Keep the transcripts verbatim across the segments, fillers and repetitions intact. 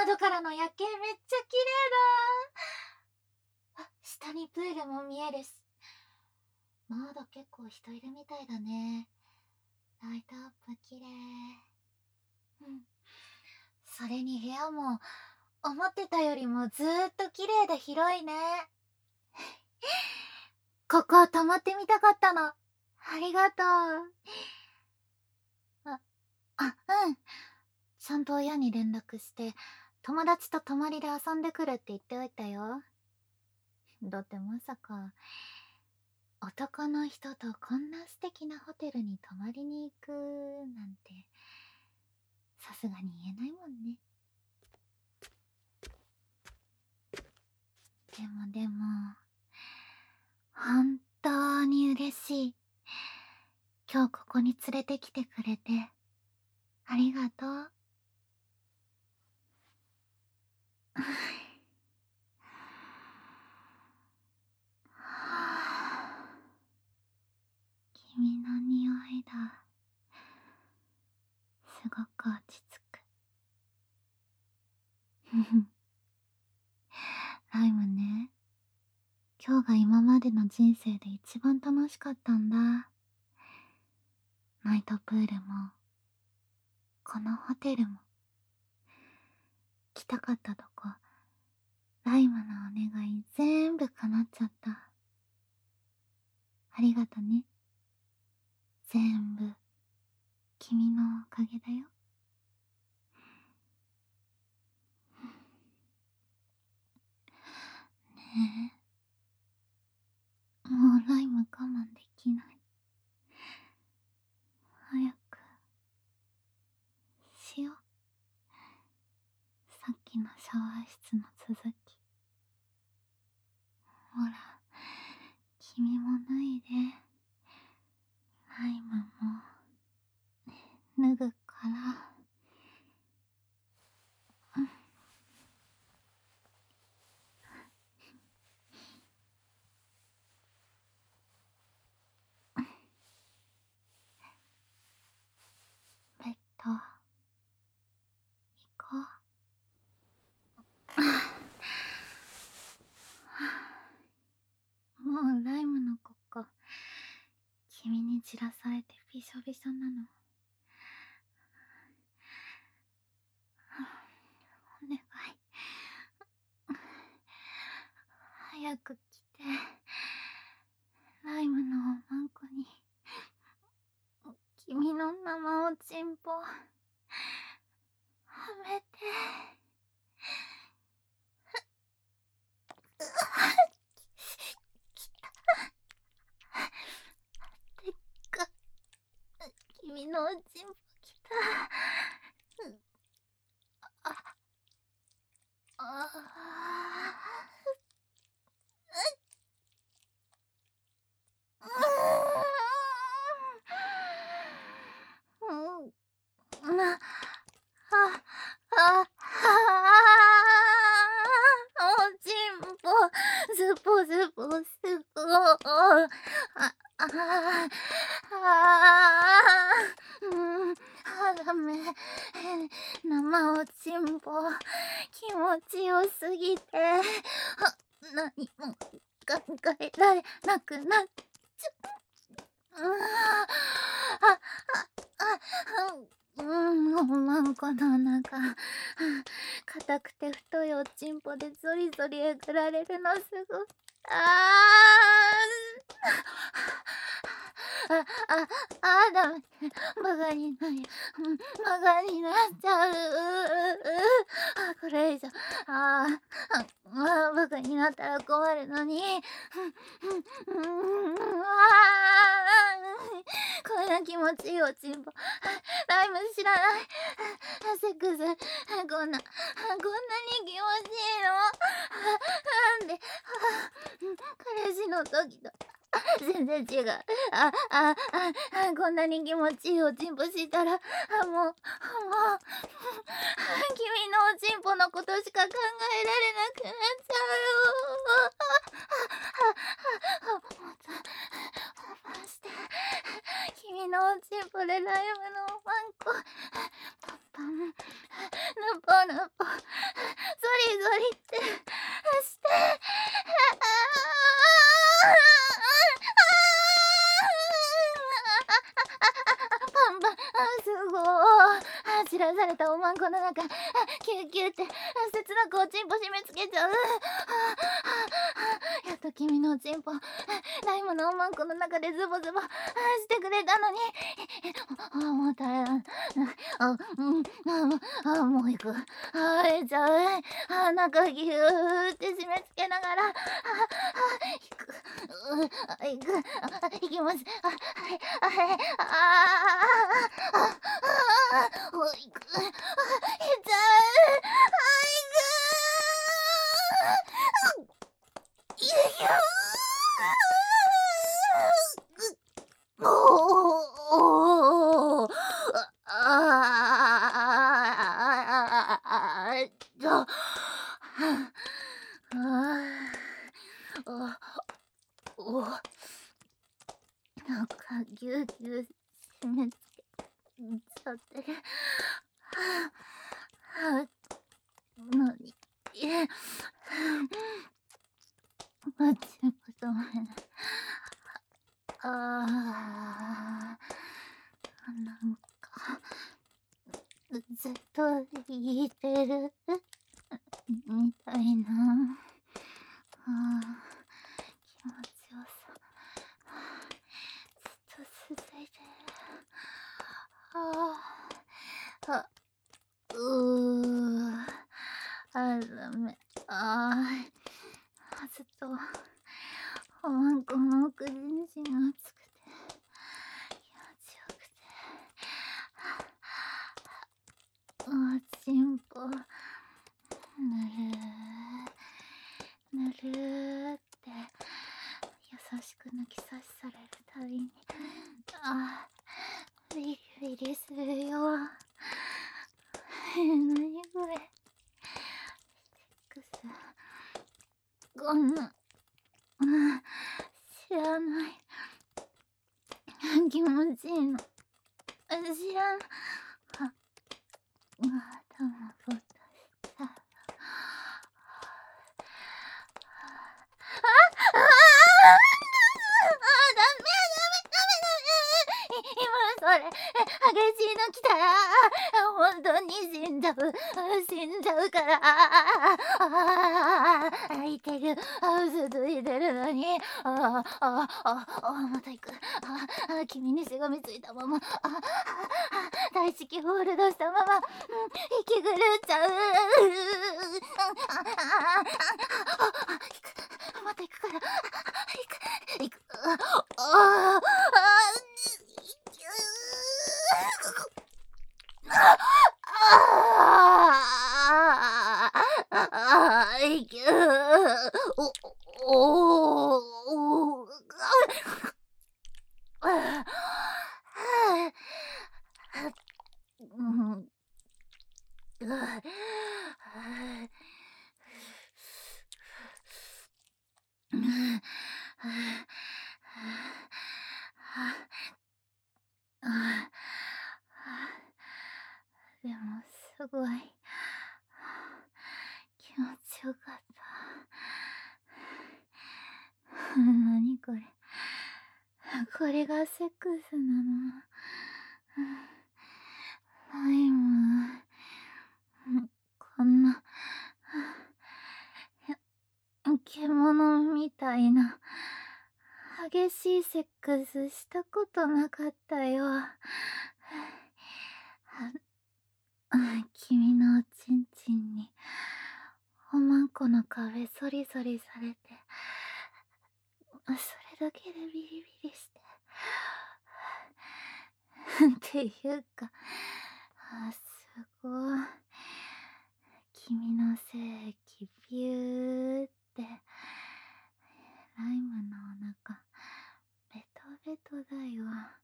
窓からの夜景めっちゃ綺麗だ。あ、下にプールも見えるし。まだ結構人いるみたいだね。ライトアップ綺麗。うん。それに部屋も思ってたよりもずーっと綺麗で広いね。ここ泊まってみたかったの。ありがとう。あ、あ、うん。ちゃんと親に連絡して、友達と泊まりで遊んでくるって言っておいたよ。だってまさか、男の人とこんな素敵なホテルに泊まりに行くなんて、さすがに言えないもんね。でもでも、本当に嬉しい。今日ここに連れてきてくれて、ありがとう。君の匂いだ。すごく落ち着く。ライムね、今日が今までの人生で一番楽しかったんだ。ナイトプールも、このホテルも、来たかったとこ、ライムのお願い全部叶っちゃった。ありがとね。全部、君のおかげだよ。ねえ、もうライム我慢できない。早く、しよう。さっきのシャワー室の続き。ほら、君も脱いで。ライムも、脱ぐから。うん。ベッド、行こう。もうライムのここ、君にじらされてびしょびしょなの。お願い。早く来て。ライムのおまんこに、君の生おちんぽ、はめて。きた。でっか。君のおちんぽきた。あ、ああ。うん。うん。な、あ、あ、おちんぽ、スポスポすごい。あ、あ、あ、うん、はらめ、生おちんぽ、気持ちよすぎて、何も考えられなくなっちゃう。あ、あ、あ、うん、おまんこの中、硬くて太いおちんぽでゾリゾリえぐられるのすごい。あーあ、あ、あ、ダメ。バカになる。バカになっちゃう。あ、これ以上、ああ、あ、バカになったら困るのに。うん、ああ、こんな気持ちいいおちんぽ。ライム知らない。セックス、こんな、こんなに気持ちいいの。なんで、彼氏の時と全然違う。あ、あ、あ、こんなに気持ちいいおちんぽしたら、あ、もう、もう、君のおちんぽのことしか考えられなくなっちゃうよ。もっと、オーバーして。君のおちんぽでライムのおまんこ、パッかぬぽぬぽゾリゾリってしてパンパンすごい散らされたおまんこの中キューキューって切なくおちんぽ締め付けちゃう。やっと君のおちんぽライムのおまんこの中でズボズボしてくれたのに、あもう大変、あうんあもう行く、あえちゃう、あ中ギューって締め付けながら、あ行く、行く、行きます、あはいはいああ行く、行っちゃう、行く、いやいやおおああじゃあおなんかぎゅうぎゅう締め付けちゃってる。なにえマジことない。ああなんかずっと言ってるみたいな。あ気持ちよさずっと続いてる。ああうーあダメあずっとおまんこの奥全身熱くて気持ちよくておちんぽぬるぬるって優しく抜き差しされるたびにあビリビリするよ。えなにこれセックスこんな知らない気持ちいいの知らんあ頭ぼっとしたあああダメダメダメダメ今それ激しいの来たら本当に死んじゃう死んじゃうからああ開いてる続いてるのにああああまた行くあ君にしがみついたままあ大式ホールドしたまま息狂っちゃうまた行くから行く行くああああいけおおおでもすごい気持ちよかった。なにこれこれがセックスなのライムこんな獣みたいな激しいセックスしたことなかったよ。君のおちんちんにおまんこの壁そりそりされてそれだけでビリビリしてっていうかあすごい君の精液ビューってライムのお腹ベトベトだよ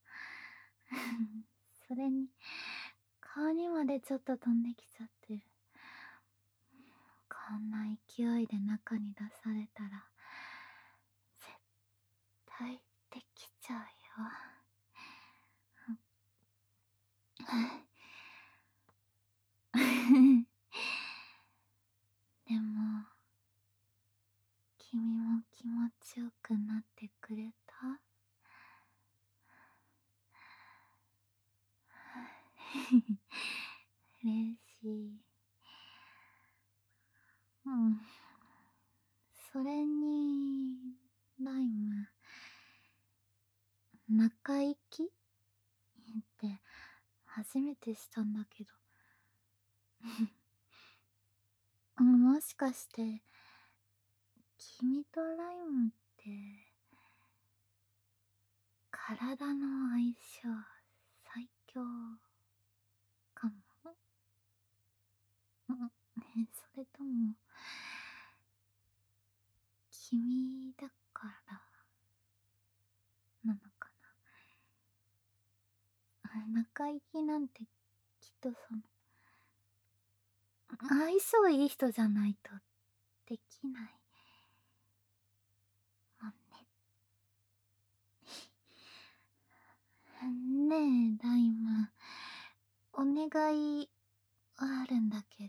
それに顔にまでちょっと飛んできちゃってる。こんな勢いで中に出されたら絶対できちゃうよ。 。 。 。 。。。。。。。。。。。。。。。。。。。。。。。。。。。。。。。。。。。。。。。。。。。。。。。。。。。。。。。。。。。。。。。。。。。。。。。。。。。。。。。。。。。。。。。。。。。。。。。。。。。。。。。。。。。。。。。。。。。。。。。。。。。。。。 中行きって初めてしたんだけど。もしかして君とライムって体の相性最強かも。うん、ね、それとも君だからなのかな。中行きなんてきっとその相性いい人じゃないとできないもんね。ねえライム、お願いあるんだけど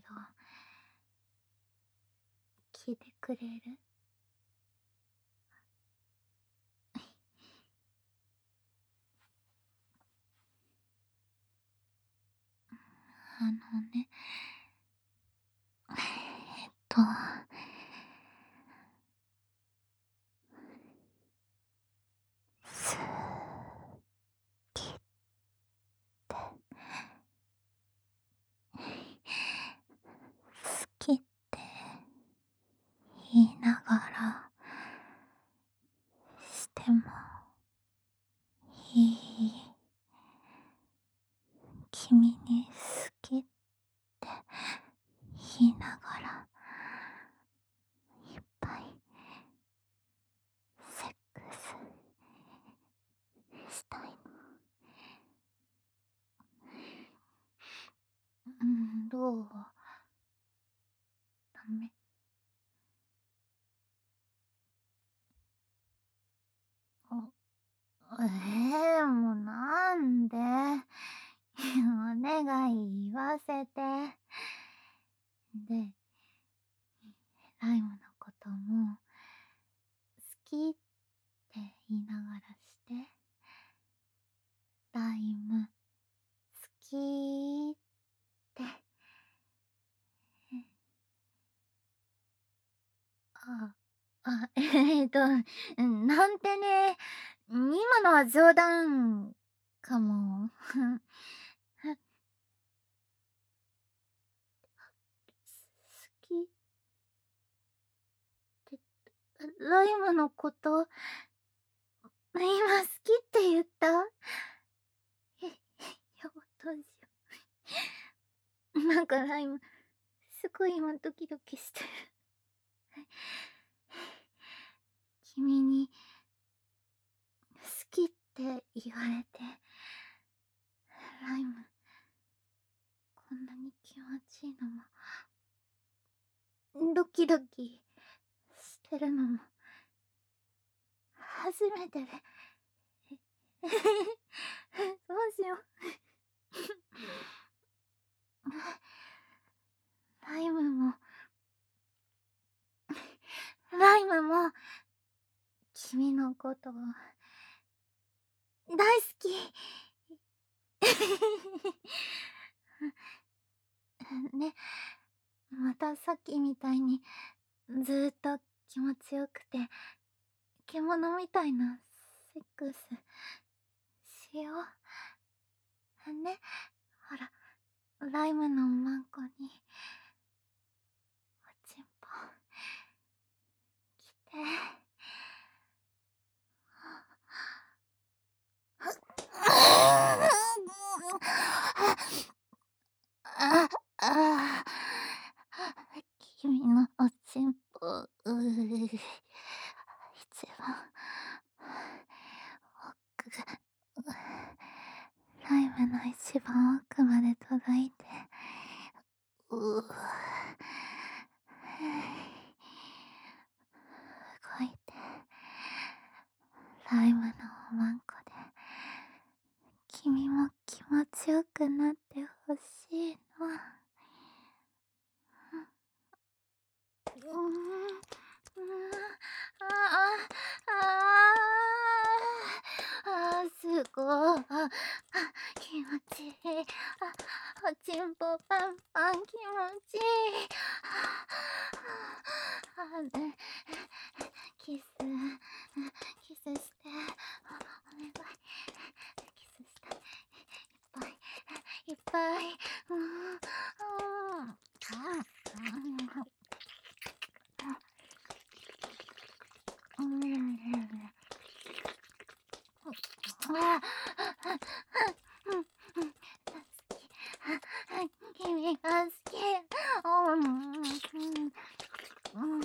聞いてくれる？あのね、えっと好きって言いながらしてもいい？君に好きって言いながらいっぱいセックスしたいの。うん、どう？ダメ？ええー、もうなんで？お願い言わせて。で、ライムのことも好きって言いながらして。ライム好きって。あ、あ、えっと、なんてね、今のは冗談かも。好きってライムのこと今好きって言った？え、やば、どうしよう。なんかライムすごい今ドキドキしてる。君に好きって言われてライムこんなに気持ちいいのもドキドキしてるのも初めてでどうしよう。ライムもライムも君のこと大好き。ね、またさっきみたいにずーっと気持ちよくて獣みたいなセックスしようね。ほらライムのおまんこにおちんぽ来て。ああ、君のおちんぽう一番奥ライムの一番奥まで届いてう動いてライムのおまんこで君も気持ちよくなってほしいの。うん、うん、ああああすごい。あ、気持ちいい。あ、おちんぽパンパン気持ちいい。あ、ね、キスキスしてお願い。 ぱい。うん、うん、うん、うん、あうん、うん、君が好き。うん、うん、うん、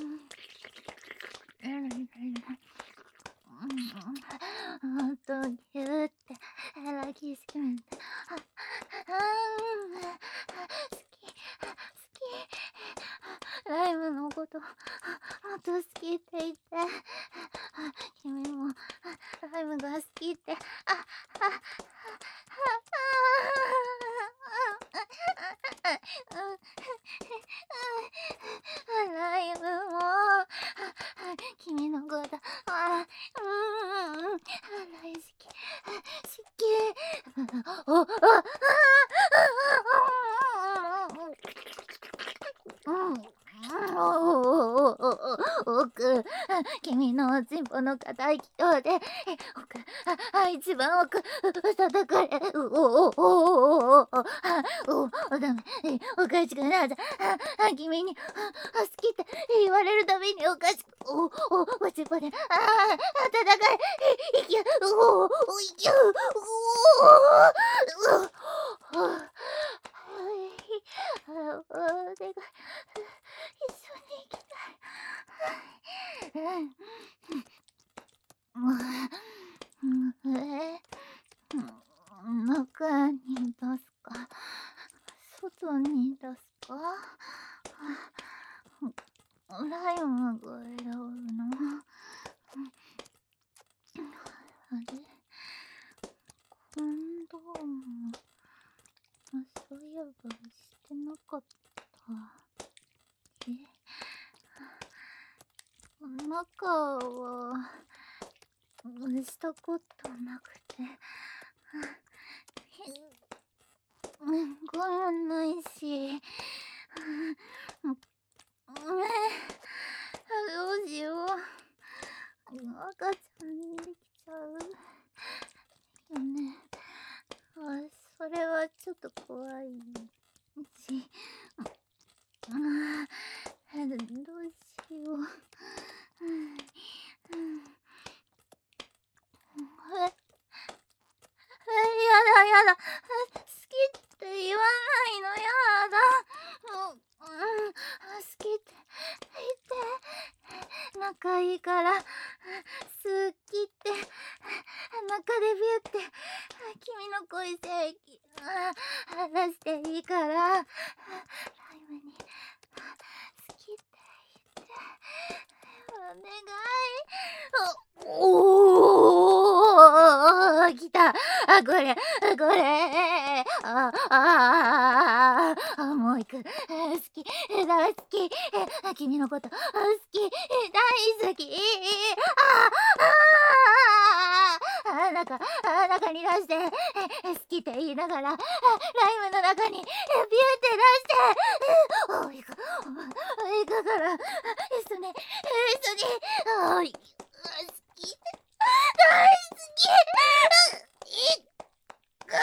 ほんとぎゅーって抱きしめて、あ、うん、好き、好き。ライムのこと、もっと好きって言って。君もライムが好きって。あ、あ、あ、ライムも君のこと、あ、うん、大好き、好き。お、あ、うん。おおおお奥、君のおちんぽの固い気筒で、奥、あ、一番奥、叩かれ、おおおおおおおダメ、おかしくなった。君に、好きって言われるたびにおかしく、おおおちんぽで、ああ、叩かれ、息を、おお息を、おおおおお願い。一緒に行きたい。うん。うん。え中に出すか、外に出すか。ライムが選ぶの。あれ、コンドーム、あ、そういえばしてなかった。え、中はしたことなくて、うん、ごもないし、うん、どうしよう。赤ちゃんできちゃうよね。あ、それはちょっと怖いし、うん、どうしよう。うん、え、やだやだ。好きって言わないのやだ。もう、うん、好きって言って。仲いいから、好きって、中でビュって、君の恋精液、出していいから、ライムに、好きって言って、お願い。おお、来た。あ、これ、これ。あ、ああ、もう行く。好き、大好き。君のこと好き、大好き。ああ、中、中に出して、好きって言いながら、ライムの中にビューって出して、おいく、行くから、一緒に、一緒に、おい、好き、大好き、いく。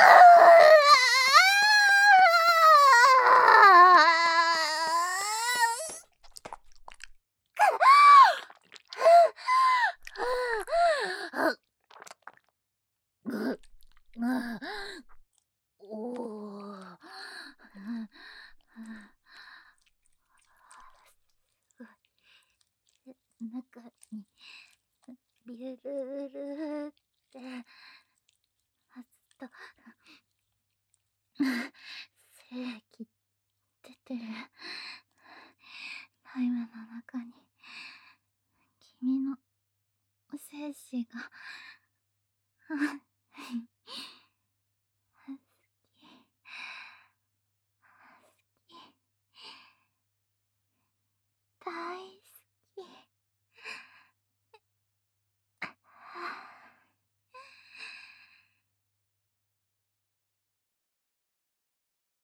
おお。中にビュルルってはずと精液出てる。ライムの中に君の精子が